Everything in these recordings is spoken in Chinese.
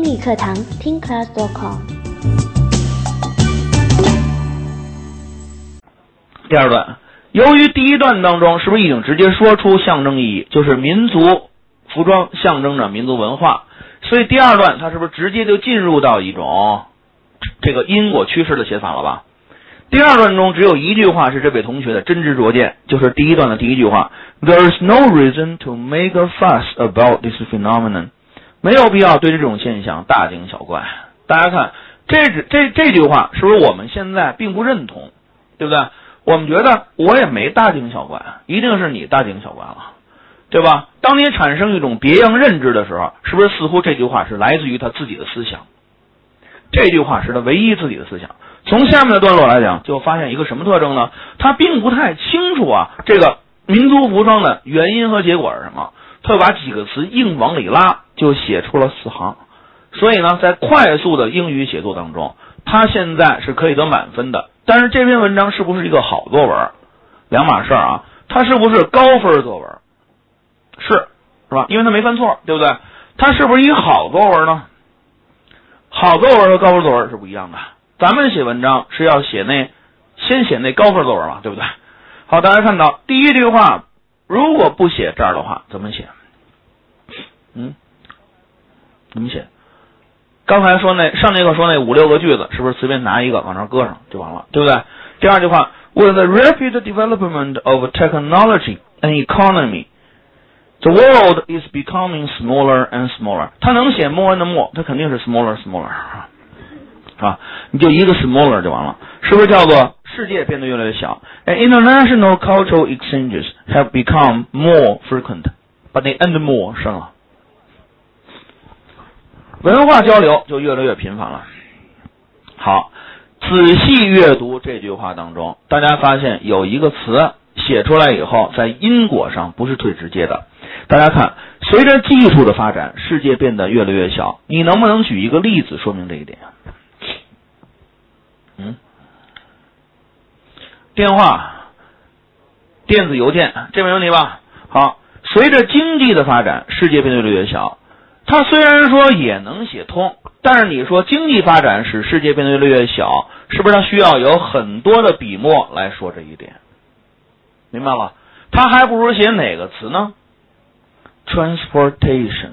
英语课堂听 class.com。 第二段，由于第一段当中是不是已经直接说出象征意义，就是民族服装象征着民族文化，所以第二段它是不是直接就进入到一种这个因果趋势的写法了吧？第二段中只有一句话是这位同学的真知灼见，就是第一段的第一句话 There is no reason to make a fuss about this phenomenon， 没有必要对这种现象大惊小怪。大家看这句话是不是我们现在并不认同，对不对？我们觉得我也没大惊小怪，一定是你大惊小怪了，对吧？当你产生一种别样认知的时候，是不是似乎这句话是来自于他自己的思想？这句话是他唯一自己的思想。从下面的段落来讲，就发现一个什么特征呢？他并不太清楚这个民族服装的原因和结果是什么，他就把几个词硬往里拉，就写出了4行。所以呢，在快速的英语写作当中，他现在是可以得满分的。但是这篇文章是不是一个好作文？两码事啊。它是不是高分作文？是吧？因为他没犯错，对不对？它是不是一好作文呢？好作文和高分作文是不一样的。咱们写文章是要先写那高分作文嘛，对不对？好，大家看到第一句话，如果不写这儿的话，怎么写？怎么写？刚才说上节课说那5、6个句子，是不是随便拿一个往那儿搁上就完了，对不对？第二句话 With the rapid development of technology and economy, the world is becoming smaller and smaller. 它能写 more and more， 它肯定是 smaller， 是吧？你就一个 smaller 就完了，是不是叫做世界变得越来越小 ？And international cultural exchanges have become more frequent， 把那 and more 删了。文化交流就越来越频繁了。好，仔细阅读这句话当中，大家发现有一个词写出来以后，在因果上不是最直接的。大家看，随着技术的发展，世界变得越来越小。你能不能举一个例子说明这一点？电话、电子邮件，这没问题吧？好，随着经济的发展，世界变得越来越小。它虽然说也能写通，但是你说经济发展使世界变得越来越小，是不是它需要有很多的笔墨来说这一点？明白了？它还不如写哪个词呢？ Transportation。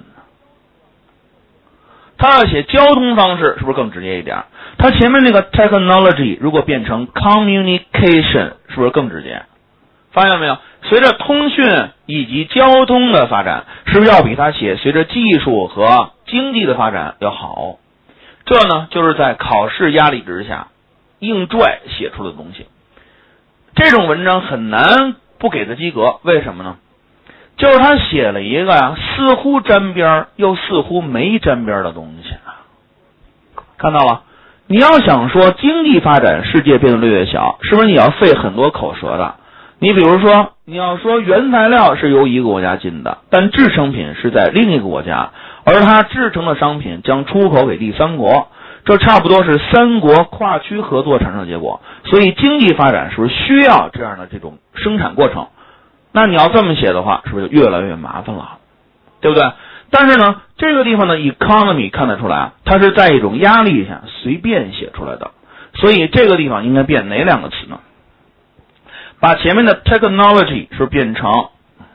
它要写交通方式，是不是更直接一点？它前面那个 technology 如果变成 communication， 是不是更直接？发现没有？随着通讯以及交通的发展，是不是要比他写随着技术和经济的发展要好？这呢，就是在考试压力之下硬拽写出的东西。这种文章很难不给他及格，为什么呢？就是他写了一个似乎沾边又似乎没沾边的东西。看到了？你要想说经济发展世界变得越来越小，是不是你要费很多口舌的？你比如说，你要说原材料是由一个国家进的，但制成品是在另一个国家，而它制成的商品将出口给第三国，这差不多是3国跨区合作产生的结果。所以经济发展是不是需要这样的这种生产过程？那你要这么写的话，是不是就越来越麻烦了，对不对？但是呢，这个地方的 economy 看得出来，它是在一种压力下随便写出来的，所以这个地方应该变哪2个词呢？把前面的 technology 是变成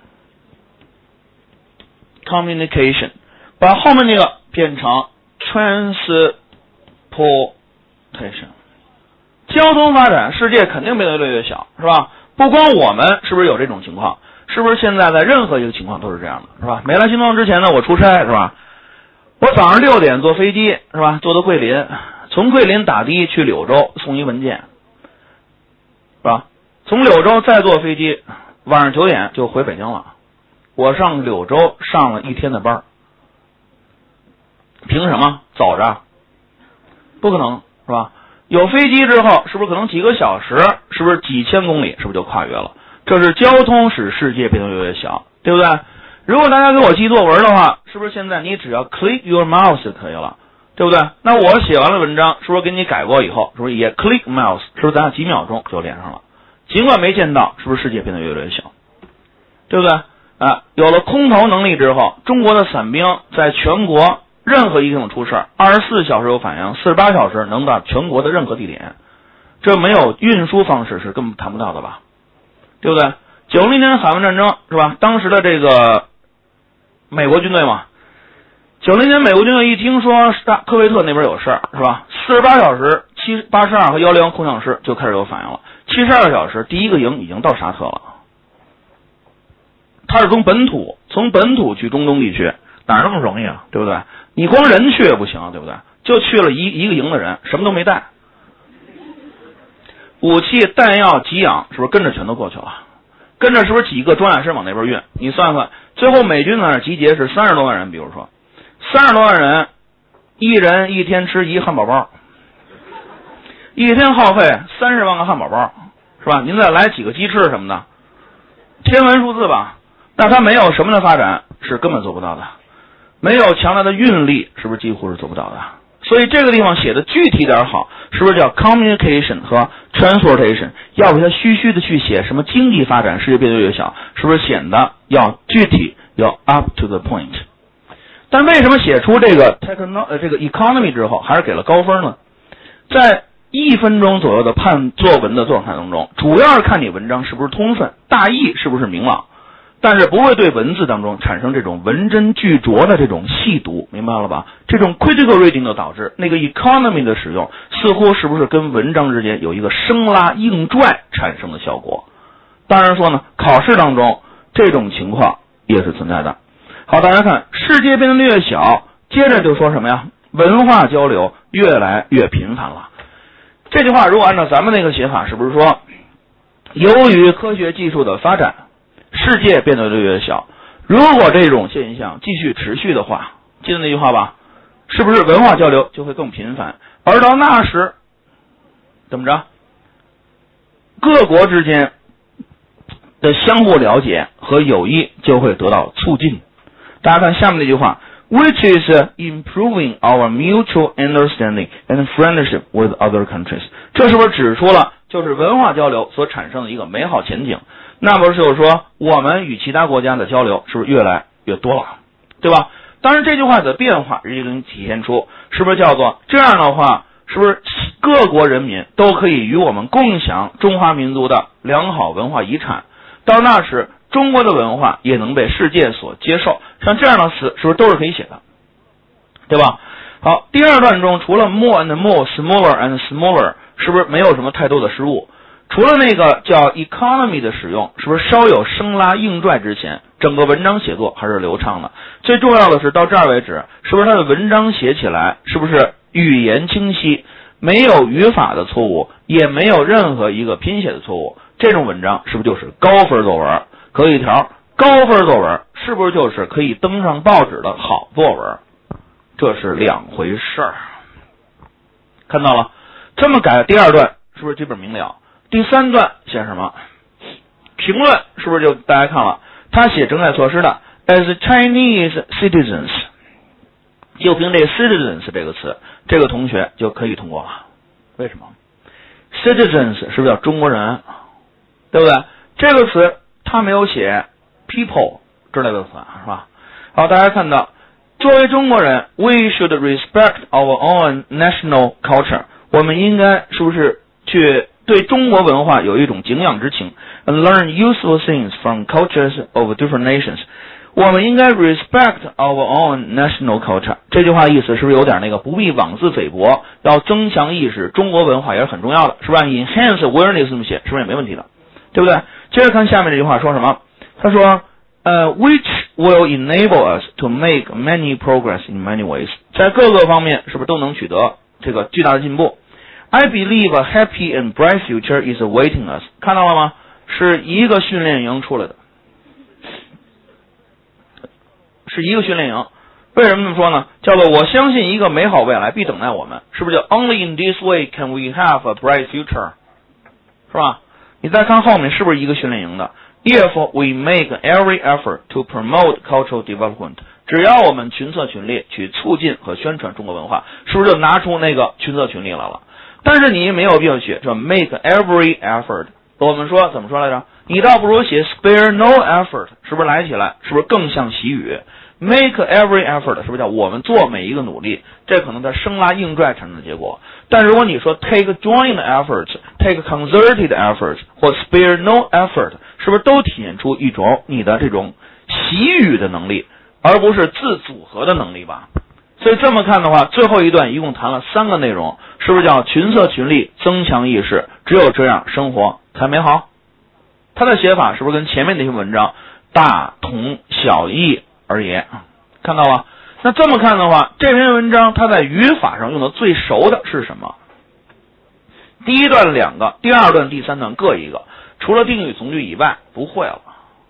communication， 把后面那个变成 transportation。 交通发展，世界肯定变得越来越小，是吧？不光我们是不是有这种情况，是不是现在在任何一个情况都是这样的，是吧？没来新庄之前呢，我出差，是吧？我早上6点坐飞机，是吧？坐到桂林，从桂林打的去柳州送一文件，是吧？从柳州再坐飞机，晚上9点就回北京了。我上柳州上了1天的班，凭什么走着？不可能，是吧？有飞机之后，是不是可能几个小时，是不是几千公里，是不是就跨越了？这是交通使世界变得越来越小，对不对？如果大家给我记作文的话，是不是现在你只要 click your mouse 就可以了，对不对？那我写完了文章，是不是给你改过以后，是不是也 click mouse， 是不是咱俩几秒钟就连上了？尽管没见到，是不是世界变得越来越小，对不对？有了空投能力之后，中国的伞兵在全国任何一个地方出事，24小时有反应，48小时能到全国的任何地点，这没有运输方式是根本谈不到的吧？对不对？90年海湾战争是吧？当时的这个美国军队嘛，90年美国军队一听说科威特那边有事是吧？48小时82和101空降师就开始有反应了，72个小时第一个营已经到沙特了。他是从本土去中东地区，哪那么容易啊？对不对？你光人去也不行，对不对？就去了一个营的人，什么都没带，武器、弹药、给养是不是跟着全都过去了？跟着是不是几个装甲师往那边运？你算算，最后美军在那集结是30多万人，比如说30多万人，一人一天吃一个汉堡包，一天耗费30万个汉堡包，是吧？您再来几个鸡翅什么的，天文数字吧。那它没有什么的发展是根本做不到的，没有强大的运力是不是几乎是做不到的？所以这个地方写的具体点好，是不是叫 communication 和 transportation？ 要不它虚虚的去写什么经济发展，世界变得越小，是不是显得要具体，要 up to the point？ 但为什么写出这个 economy 之后还是给了高分呢？在1分钟左右的判作文的作文当中，主要是看你文章是不是通顺，大意是不是明朗，但是不会对文字当中产生这种文真句拙的这种细读，明白了吧？这种 critical reading 的导致那个 economy 的使用似乎是不是跟文章之间有一个生拉硬拽产生的效果？当然说呢，考试当中这种情况也是存在的。好，大家看，世界变得越小，接着就说什么呀？文化交流越来越频繁了。这句话如果按照咱们那个写法，是不是说由于科学技术的发展，世界变得越来越小？如果这种现象继续持续的话，记得那句话吧，是不是文化交流就会更频繁？而到那时怎么着，各国之间的相互了解和友谊就会得到促进。大家看下面那句话， which is improving our mutual understanding and friendship with other countries。 这是不是指出了就是文化交流所产生的一个美好前景？那么就是说我们与其他国家的交流是不是越来越多了，对吧？当然这句话的变化也能体现出是不是叫做这样的话，是不是各国人民都可以与我们共享中华民族的良好文化遗产？到那时中国的文化也能被世界所接受，像这样的词是不是都是可以写的，对吧？好，第二段中除了 more and more smaller and smaller 是不是没有什么太多的失误？除了那个叫 economy 的使用，是不是稍有生拉硬拽之前，整个文章写作还是流畅的？最重要的是到这儿为止，是不是它的文章写起来是不是语言清晰，没有语法的错误，也没有任何一个拼写的错误？这种文章是不是就是高分作文？可以调高分作文是不是就是可以登上报纸的好作文？这是两回事儿。看到了，这么改第二段是不是基本明了？第三段写什么？评论是不是就大家看了？他写整改措施的 as Chinese citizens， 就凭这 citizens 这个词，这个同学就可以通过了。为什么 ？citizens 是不是叫中国人？对不对？这个词他没有写 people 之类的词，是吧？好，大家看到，作为中国人 ，we should respect our own national culture。我们应该是不是去对中国文化有一种敬仰之情 ，and learn useful things from cultures of different nations。我们应该 respect our own national culture。这句话意思是不是有点那个不必妄自菲薄，要增强意识，中国文化也是很重要的，是吧 ？enhance awareness 这么写，是不是也没问题的？对不对？接着看下面这句话说什么？他说which will enable us to make many progress in many ways。在各个方面是不是都能取得这个巨大的进步？ I believe a happy and bright future is awaiting us。 看到了吗？是一个训练营出来的，是一个训练营。为什么这么说呢？叫做我相信一个美好未来必等待我们，是不是叫 Only in this way can we have a bright future， 是吧？你再看后面是不是一个训练营的 ？Therefore, we make every effort to promote cultural development。只要我们群策群力去促进和宣传中国文化，是不是就拿出那个群策群力来了？但是你没有必要学，说 make every effort。我们说怎么说来着？ 你倒不如写 spare no effort， 是不是来起来是不是更像习语？ make every effort 是不是叫我们做每一个努力？这可能在生拉硬拽产生的结果。但如果你说 take joint efforts，take concerted efforts 或 spare no effort， 是不是都体现出一种你的这种习语的能力，而不是字组合的能力吧？所以这么看的话，最后一段一共谈了3个内容，是不是叫群策群力，增强意识？只有这样，生活才美好。它的写法是不是跟前面那些文章大同小异而已？看到了？那这么看的话，这篇文章它在语法上用的最熟的是什么？第一段2个，第二段、第3段各一个，除了定语从句以外不会了。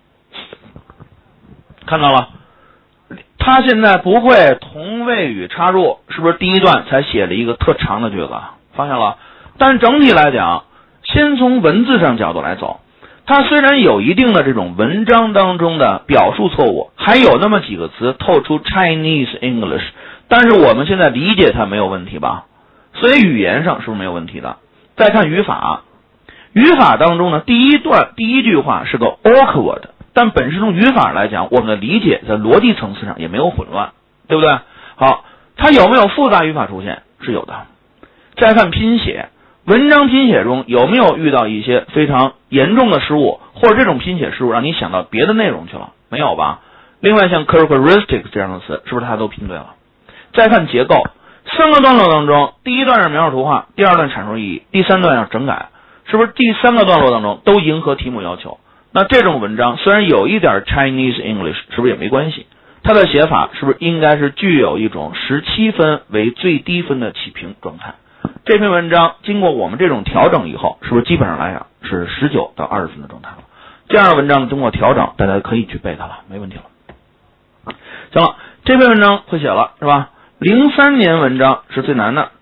看到了？他现在不会同位语插入，是不是第一段才写了一个特长的句子？发现了？但整体来讲，先从文字上角度来走，它虽然有一定的这种文章当中的表述错误，还有那么几个词透出 Chinese English， 但是我们现在理解它没有问题吧？所以语言上是不是没有问题的？再看语法，语法当中呢，第一段第一句话是个 awkward， 但本身从语法来讲，我们的理解在逻辑层次上也没有混乱，对不对？好，它有没有复杂语法出现？是有的。再看拼写，文章拼写中有没有遇到一些非常严重的失误，或者这种拼写失误让你想到别的内容去了？没有吧？另外像 characteristics 这样的词，是不是它都拼对了？再看结构，3个段落当中，第一段是描述图画，第2段阐述意义，第3段要整改，是不是第3个段落当中都迎合题目要求？那这种文章虽然有一点 Chinese English， 是不是也没关系？它的写法是不是应该是具有一种17分为最低分的起评状态？这篇文章经过我们这种调整以后，是不是基本上来讲是19到20分的状态了？这样的文章经过调整，大家可以去背它了，没问题了。行了，这篇文章会写了是吧？03年文章是最难的，